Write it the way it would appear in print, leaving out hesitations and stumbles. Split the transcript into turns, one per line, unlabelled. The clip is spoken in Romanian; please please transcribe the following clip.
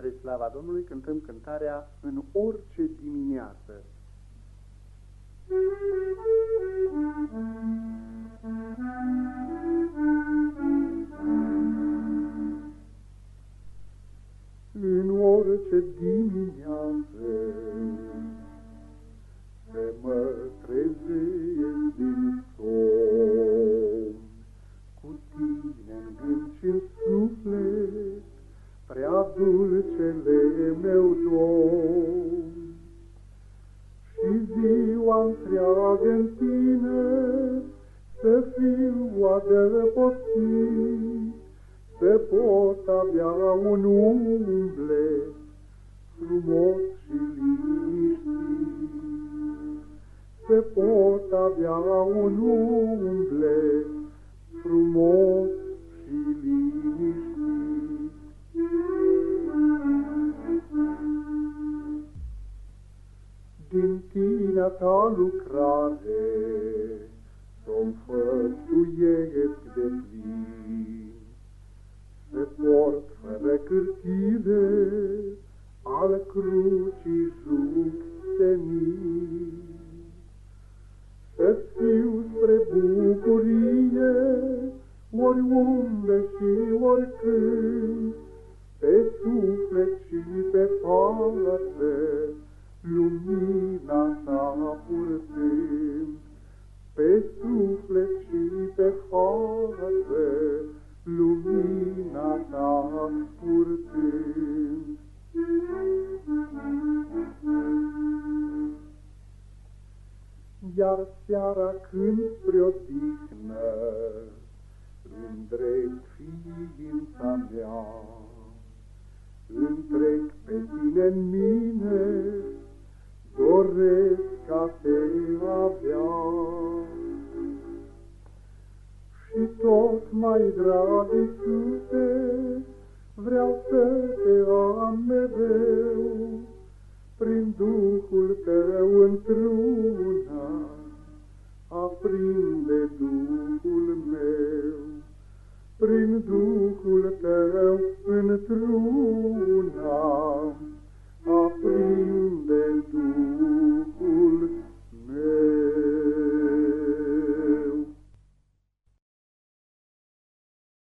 Spre slava Domnului cântăm cântarea În orice dimineață. În orice dimineață se mă trezesc din somn, cu tine-n gând și-n suflet, prea dulcele meu Domn. Și ziua întreagă-n tine să fiu adăpostit, să pot avea un umblet frumos și liniștit, să pot avea un umblet frumos și liniștit. Din tine ta lucrare să-mi fățuiesc de plin, să port fără cârtire al crucii juc senin, să fiu spre bucurie oriunde și oricând, pe suflet și pe față lumina ta purtând, pe suflet și pe față lumina ta purtând. Iar seara când spre odihnă îndrept ființa mea, întreg pe tine-n mine, doresc ca te avea. Și tot mai drag, Iisuse, vreau să te am mereu, prin Duhul tău într-un